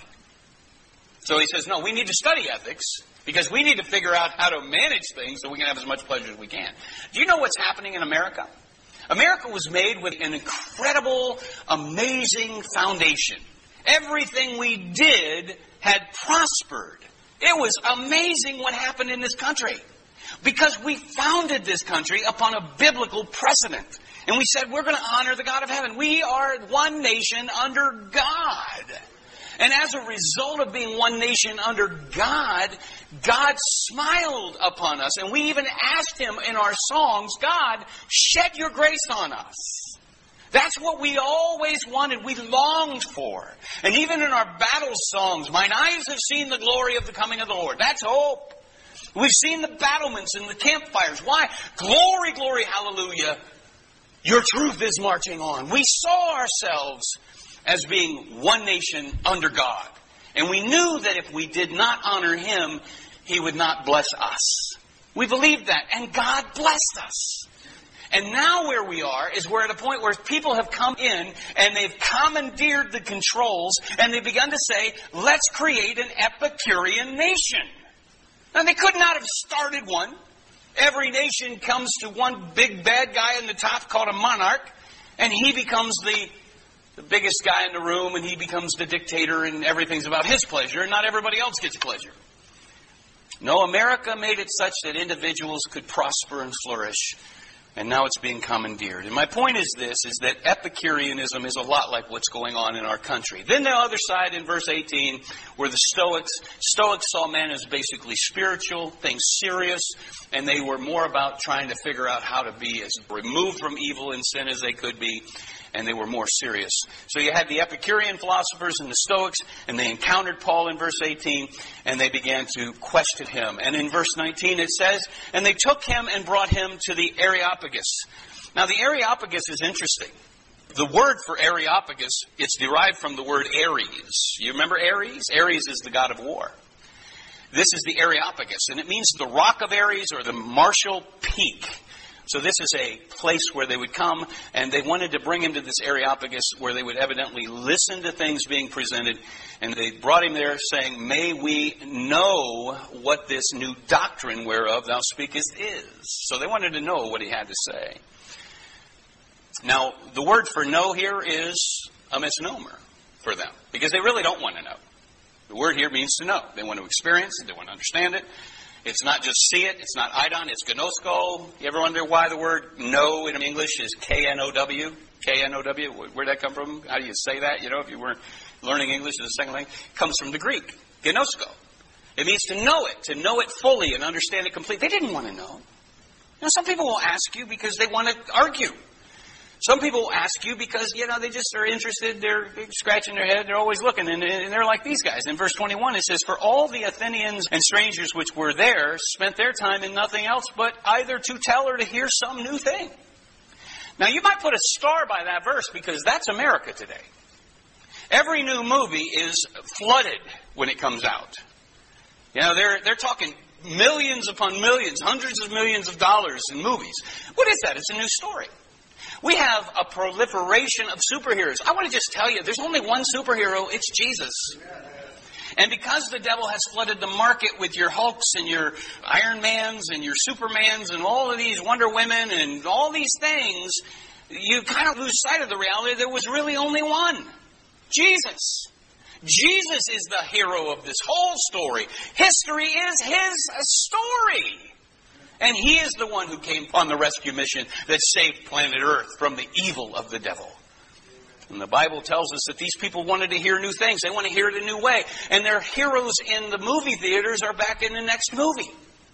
So he says, no, we need to study ethics because we need to figure out how to manage things so we can have as much pleasure as we can. Do you know what's happening in America? America was made with an incredible, amazing foundation. Everything we did had prospered. It was amazing what happened in this country because we founded this country upon a biblical precedent. And we said, we're going to honor the God of heaven. We are one nation under God. And as a result of being one nation under God, God smiled upon us. And we even asked Him in our songs, God, shed your grace on us. That's what we always wanted, we longed for. And even in our battle songs, mine eyes have seen the glory of the coming of the Lord. That's hope. We've seen the battlements and the campfires. Why? Glory, glory, hallelujah. Your truth is marching on. We saw ourselves as being one nation under God. And we knew that if we did not honor Him, He would not bless us. We believed that, and God blessed us. And now where we are is we're at a point where people have come in and they've commandeered the controls and they've begun to say, let's create an Epicurean nation. Now they could not have started one. Every nation comes to one big bad guy in the top called a monarch, and he becomes the biggest guy in the room, and he becomes the dictator, and everything's about his pleasure, and not everybody else gets pleasure. No, America made it such that individuals could prosper and flourish And now it's being commandeered. And my point is this, is that Epicureanism is a lot like what's going on in our country. Then the other side in verse 18 were the Stoics. Stoics saw men as basically spiritual, things serious, and they were more about trying to figure out how to be as removed from evil and sin as they could be, and they were more serious. So you had the Epicurean philosophers and the Stoics, and they encountered Paul in verse 18, and they began to question him. And in verse 19 it says, and they took him and brought him to the Areopagus. Now the Areopagus is interesting. The word for Areopagus, it's derived from the word Ares. You remember Ares? Ares is the god of war. This is the Areopagus, and it means the rock of Ares or the martial peak. So this is a place where they would come, and they wanted to bring him to this Areopagus where they would evidently listen to things being presented. And they brought him there saying, may we know what this new doctrine whereof thou speakest is. So they wanted to know what he had to say. Now, the word for know here is a misnomer for them, because they really don't want to know. The word here means to know. They want to experience it. They want to understand it. It's not just see it. It's not eidon. It's gnosko. You ever wonder why the word know in English is K-N-O-W? K-N-O-W? Where'd that come from? How do you say that? You know, if you weren't learning English as a second language. It comes from the Greek. Gnosko. It means to know it fully and understand it completely. They didn't want to know. You know, some people will ask you because they want to argue. Some people will ask you because, you know, they just are interested. They're scratching their head. They're always looking. And they're like these guys. In verse 21, it says, for all the Athenians and strangers which were there spent their time in nothing else but either to tell or to hear some new thing. Now, you might put a star by that verse because that's America today. Every new movie is flooded when it comes out. You know, they're talking millions upon millions, hundreds of millions of dollars in movies. What is that? It's a new story. We have a proliferation of superheroes. I want to just tell you, there's only one superhero. It's Jesus. And because the devil has flooded the market with your Hulks and your Iron Mans and your Supermans and all of these Wonder Women and all these things, you kind of lose sight of the reality there was really only one. Jesus. Jesus is the hero of this whole story. History is his story. And he is the one who came on the rescue mission that saved planet Earth from the evil of the devil. And the Bible tells us that these people wanted to hear new things. They want to hear it a new way. And their heroes in the movie theaters are back in the next movie.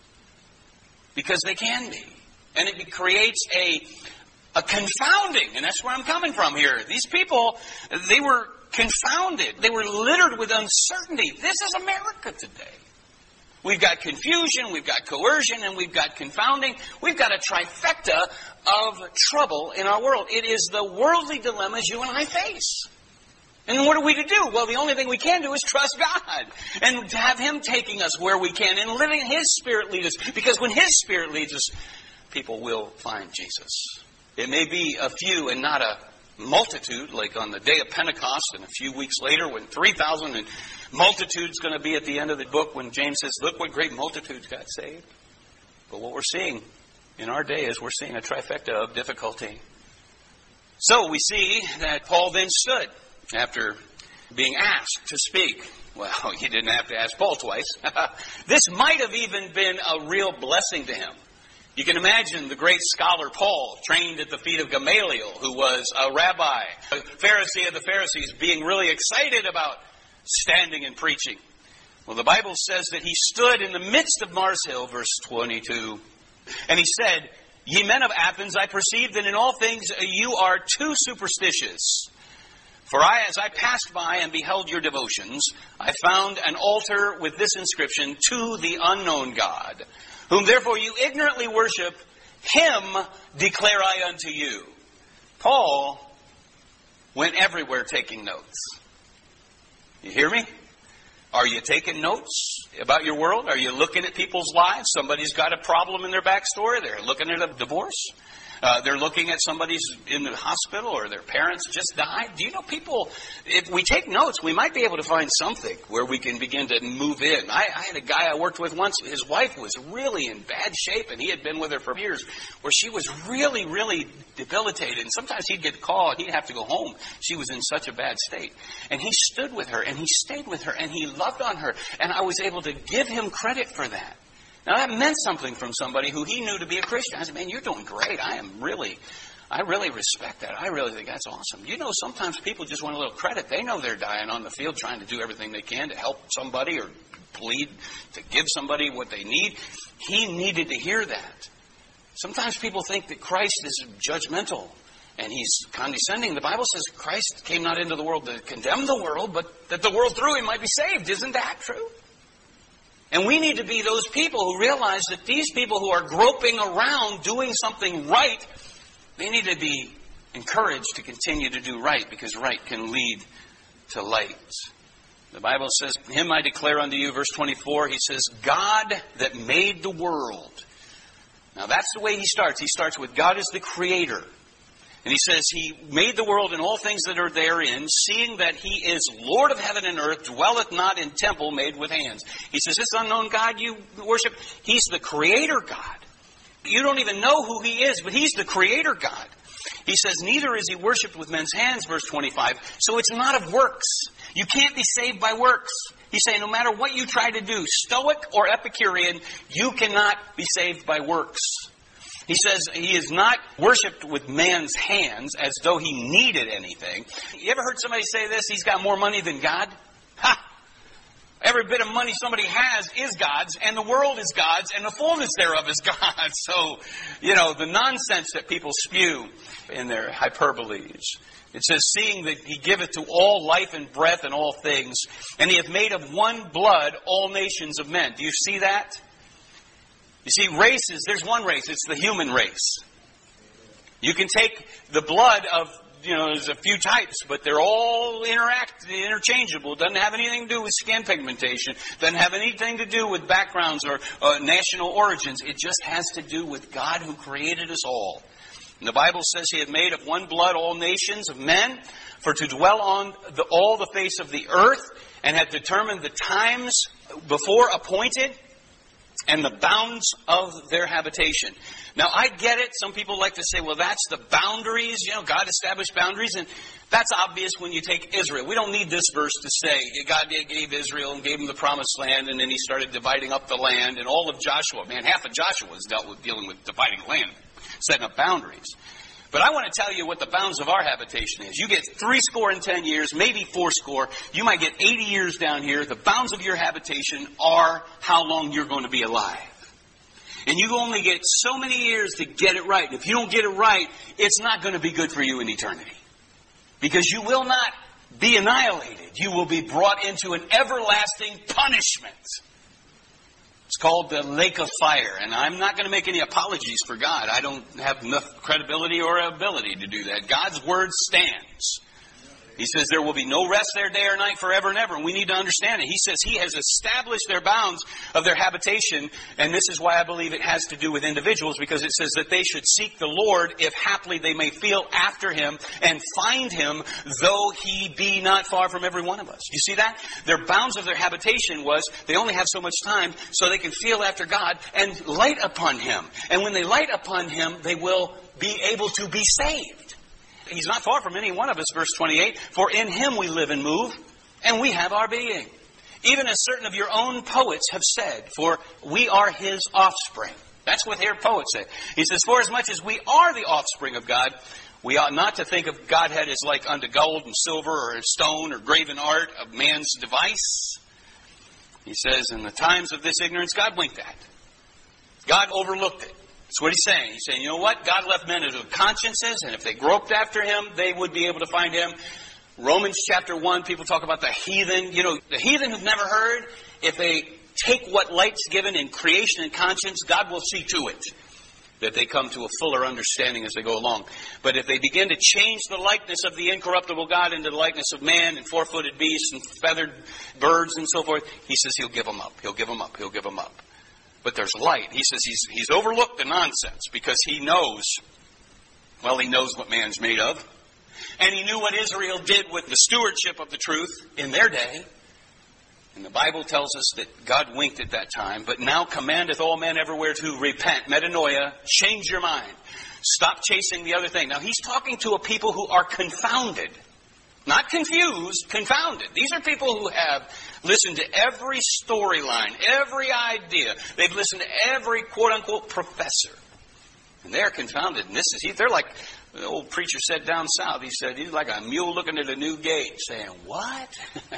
Because they can be. And it creates a confounding. And that's where I'm coming from here. These people, they were confounded. They were littered with uncertainty. This is America today. We've got confusion, we've got coercion, and we've got confounding. We've got a trifecta of trouble in our world. It is the worldly dilemmas you and I face. And what are we to do? Well, the only thing we can do is trust God and have Him taking us where we can and letting His Spirit lead us. Because when His Spirit leads us, people will find Jesus. It may be a few and not a multitude, like on the day of Pentecost and a few weeks later when 3,000 and multitude's going to be at the end of the book when James says, look what great multitudes got saved. But what we're seeing in our day is we're seeing a trifecta of difficulty. So we see that Paul then stood after being asked to speak. Well, he didn't have to ask Paul twice. This might have even been a real blessing to him. You can imagine the great scholar Paul, trained at the feet of Gamaliel, who was a rabbi, a Pharisee of the Pharisees, being really excited about standing and preaching. Well, the Bible says that he stood in the midst of Mars Hill, verse 22, and he said, ye men of Athens, I perceive that in all things you are too superstitious. For as I passed by and beheld your devotions, I found an altar with this inscription, to the unknown God, whom therefore you ignorantly worship, him declare I unto you. Paul went everywhere taking notes. You hear me? Are you taking notes about your world? Are you looking at people's lives? Somebody's got a problem in their backstory. They're looking at a divorce. They're looking at somebody's in the hospital or their parents just died. Do you know people, if we take notes, we might be able to find something where we can begin to move in. I had a guy I worked with once. His wife was really in bad shape, and he had been with her for years, where she was really, really debilitated. And sometimes he'd get a call, and he'd have to go home. She was in such a bad state. And he stood with her, and he stayed with her, and he loved on her. And I was able to give him credit for that. Now that meant something from somebody who he knew to be a Christian. I said, man, you're doing great. I really respect that. I really think that's awesome. You know, sometimes people just want a little credit. They know they're dying on the field trying to do everything they can to help somebody or plead to give somebody what they need. He needed to hear that. Sometimes people think that Christ is judgmental and he's condescending. The Bible says Christ came not into the world to condemn the world, but that the world through him might be saved. Isn't that true? And we need to be those people who realize that these people who are groping around doing something right, they need to be encouraged to continue to do right, because right can lead to light. The Bible says, him I declare unto you, verse 24, he says, God that made the world. Now that's the way he starts. He starts with God as the creator. And he says he made the world and all things that are therein, seeing that he is Lord of heaven and earth, dwelleth not in temple made with hands. He says, this unknown God you worship, he's the creator God. You don't even know who he is, but he's the creator God. He says, neither is he worshipped with men's hands, verse 25. So it's not of works. You can't be saved by works. He's saying no matter what you try to do, Stoic or Epicurean, you cannot be saved by works. He says he is not worshipped with man's hands as though he needed anything. You ever heard somebody say this? He's got more money than God? Ha! Every bit of money somebody has is God's, and the world is God's, and the fullness thereof is God's. So, you know, the nonsense that people spew in their hyperboles. It says, seeing that he giveth to all life and breath and all things, and he hath made of one blood all nations of men. Do you see that? You see, races, there's one race, it's the human race. You can take the blood of, there's a few types, but they're all interchangeable. It doesn't have anything to do with skin pigmentation. Doesn't have anything to do with backgrounds or national origins. It just has to do with God who created us all. And the Bible says he had made of one blood all nations of men, for to dwell on all the face of the earth, and had determined the times before appointed, and the bounds of their habitation. Now, I get it. Some people like to say, well, that's the boundaries. God established boundaries. And that's obvious when you take Israel. We don't need this verse to say God gave Israel and gave them the promised land, and then he started dividing up the land. And all of Joshua, man, half of Joshua is dealing with dividing land, setting up boundaries. But I want to tell you what the bounds of our habitation is. You get 70 years, maybe 80. You might get 80 years down here. The bounds of your habitation are how long you're going to be alive. And you only get so many years to get it right. If you don't get it right, it's not going to be good for you in eternity. Because you will not be annihilated. You will be brought into an everlasting punishment. It's called the lake of fire. And I'm not going to make any apologies for God. I don't have enough credibility or ability to do that. God's word stands. He says there will be no rest there day or night forever and ever. And we need to understand it. He says he has established their bounds of their habitation. And this is why I believe it has to do with individuals. Because it says that they should seek the Lord if haply they may feel after him and find him, though he be not far from every one of us. You see that? Their bounds of their habitation was they only have so much time so they can feel after God and light upon him. And when they light upon him, they will be able to be saved. He's not far from any one of us, verse 28. For in him we live and move, and we have our being. Even as certain of your own poets have said, for we are his offspring. That's what their poets say. He says, for as much as we are the offspring of God, we ought not to think of Godhead as like unto gold and silver or stone or graven art of man's device. He says, in the times of this ignorance, God winked at. God overlooked it. That's what he's saying. He's saying, you know what? God left men with consciences, and if they groped after him, they would be able to find him. Romans chapter 1, people talk about the heathen. The heathen who've never heard, if they take what light's given in creation and conscience, God will see to it that they come to a fuller understanding as they go along. But if they begin to change the likeness of the incorruptible God into the likeness of man and four-footed beasts and feathered birds and so forth, he says he'll give them up. He'll give them up. He'll give them up. But there's light. He says he's overlooked the nonsense because he knows what man's made of. And he knew what Israel did with the stewardship of the truth in their day. And the Bible tells us that God winked at that time, but now commandeth all men everywhere to repent. Metanoia, change your mind. Stop chasing the other thing. Now he's talking to a people who are confounded. Not confused, confounded. These are people who have listened to every storyline, every idea. They've listened to every quote-unquote professor. And they're confounded. And they're like the old preacher said down south. He said, he's like a mule looking at a new gate saying, what?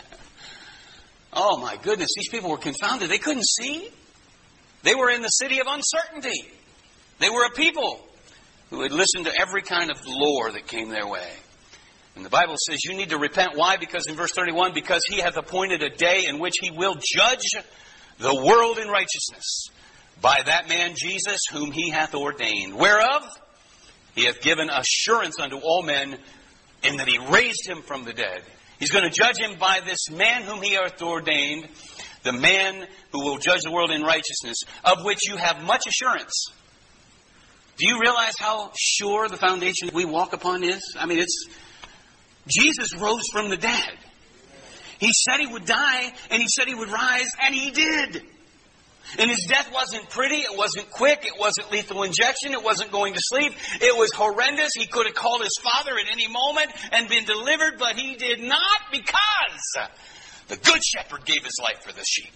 Oh my goodness, these people were confounded. They couldn't see. They were in the city of uncertainty. They were a people who had listened to every kind of lore that came their way. And the Bible says you need to repent. Why? Because in verse 31, because he hath appointed a day in which he will judge the world in righteousness by that man Jesus whom he hath ordained. Whereof he hath given assurance unto all men in that he raised him from the dead. He's going to judge him by this man whom he hath ordained, the man who will judge the world in righteousness, of which you have much assurance. Do you realize how sure the foundation we walk upon is? I mean, Jesus rose from the dead. He said he would die, and he said he would rise, and he did. And his death wasn't pretty, it wasn't quick, it wasn't lethal injection, it wasn't going to sleep. It was horrendous. He could have called his Father at any moment and been delivered, but he did not, because the Good Shepherd gave his life for the sheep.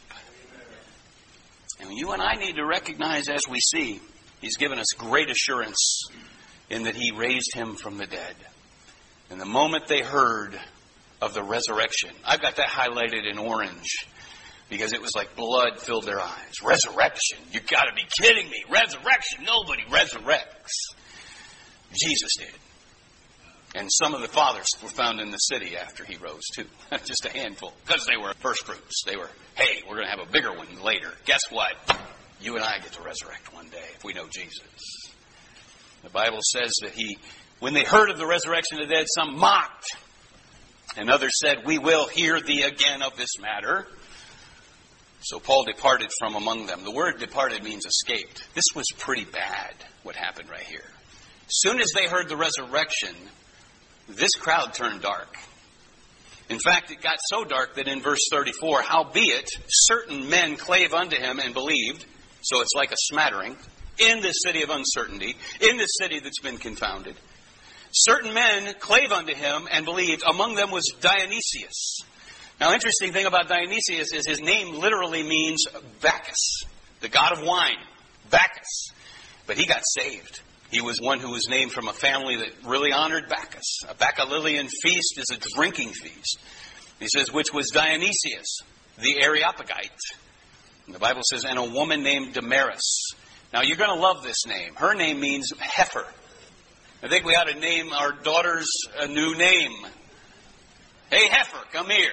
And you and I need to recognize, as we see, he's given us great assurance in that he raised him from the dead. And the moment they heard of the resurrection, I've got that highlighted in orange because it was like blood filled their eyes. Resurrection? You got to be kidding me. Resurrection? Nobody resurrects. Jesus did. And some of the fathers were found in the city after he rose too. Just a handful. Because they were first fruits. They were, hey, we're going to have a bigger one later. Guess what? You and I get to resurrect one day if we know Jesus. The Bible says that when they heard of the resurrection of the dead, some mocked. And others said, we will hear thee again of this matter. So Paul departed from among them. The word departed means escaped. This was pretty bad, what happened right here. As soon as they heard the resurrection, this crowd turned dark. In fact, it got so dark that in verse 34, howbeit certain men clave unto him and believed, so it's like a smattering, in this city of uncertainty, in this city that's been confounded. Certain men clave unto him and believed. Among them was Dionysius. Now, interesting thing about Dionysius is his name literally means Bacchus, the god of wine, Bacchus. But he got saved. He was one who was named from a family that really honored Bacchus. A Bacchanalian feast is a drinking feast. He says, which was Dionysius, the Areopagite. And the Bible says, and a woman named Damaris. Now, you're going to love this name. Her name means heifer. I think we ought to name our daughters a new name. Hey, heifer, come here.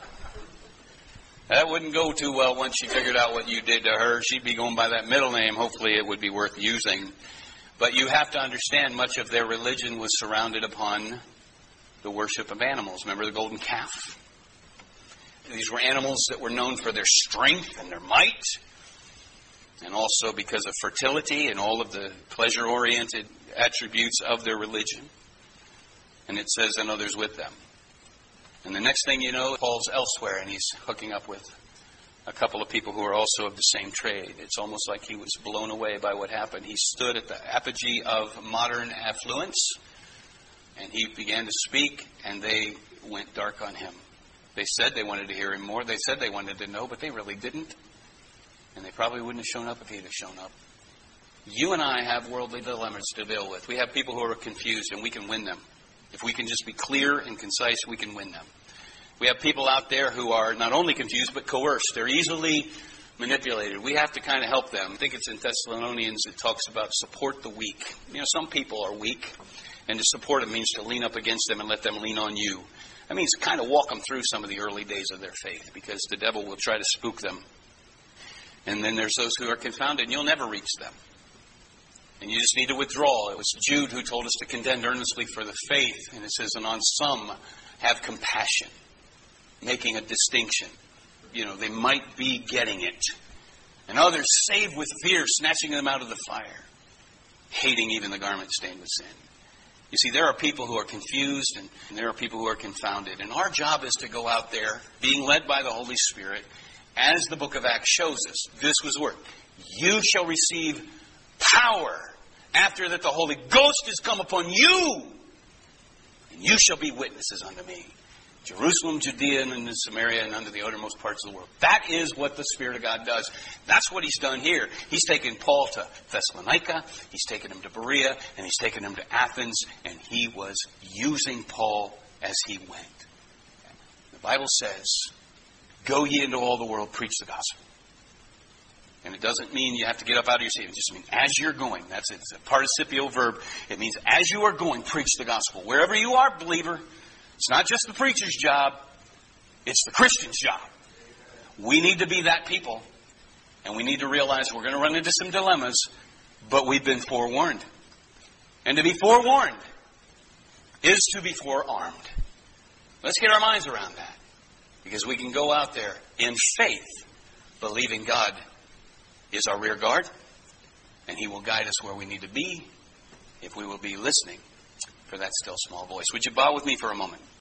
That wouldn't go too well once she figured out what you did to her. She'd be going by that middle name. Hopefully it would be worth using. But you have to understand much of their religion was surrounded upon the worship of animals. Remember the golden calf? These were animals that were known for their strength and their might, and also because of fertility and all of the pleasure-oriented attributes of their religion. And it says, and others with them. And the next thing you know, Paul's elsewhere, and he's hooking up with a couple of people who are also of the same trade. It's almost like he was blown away by what happened. He stood at the apogee of modern affluence, and he began to speak, and they went dark on him. They said they wanted to hear him more. They said they wanted to know, but they really didn't. And they probably wouldn't have shown up if he'd have shown up. You and I have worldly dilemmas to deal with. We have people who are confused, and we can win them. If we can just be clear and concise, we can win them. We have people out there who are not only confused, but coerced. They're easily manipulated. We have to kind of help them. I think it's in Thessalonians it talks about support the weak. You know, some people are weak, and to support them means to lean up against them and let them lean on you. That means to kind of walk them through some of the early days of their faith, because the devil will try to spook them. And then there's those who are confounded, and you'll never reach them. And you just need to withdraw. It was Jude who told us to contend earnestly for the faith. And it says, and on some have compassion, making a distinction. You know, they might be getting it. And others save with fear, snatching them out of the fire, hating even the garment stained with sin. You see, there are people who are confused and there are people who are confounded. And our job is to go out there, being led by the Holy Spirit, as the book of Acts shows us. This was the word. You shall receive power after that the Holy Ghost has come upon you. And you shall be witnesses unto me. Jerusalem, Judea, and into Samaria, and unto the uttermost parts of the world. That is what the Spirit of God does. That's what He's done here. He's taken Paul to Thessalonica, He's taken him to Berea, and He's taken him to Athens, and He was using Paul as he went. The Bible says, go ye into all the world, preach the gospel. And it doesn't mean you have to get up out of your seat. It just means as you're going. That's it. It's a participial verb. It means as you are going, preach the gospel. Wherever you are, believer, it's not just the preacher's job. It's the Christian's job. We need to be that people. And we need to realize we're going to run into some dilemmas, but we've been forewarned. And to be forewarned is to be forearmed. Let's get our minds around that. Because we can go out there in faith, believing God is our rear guard, and He will guide us where we need to be if we will be listening for that still small voice. Would you bow with me for a moment?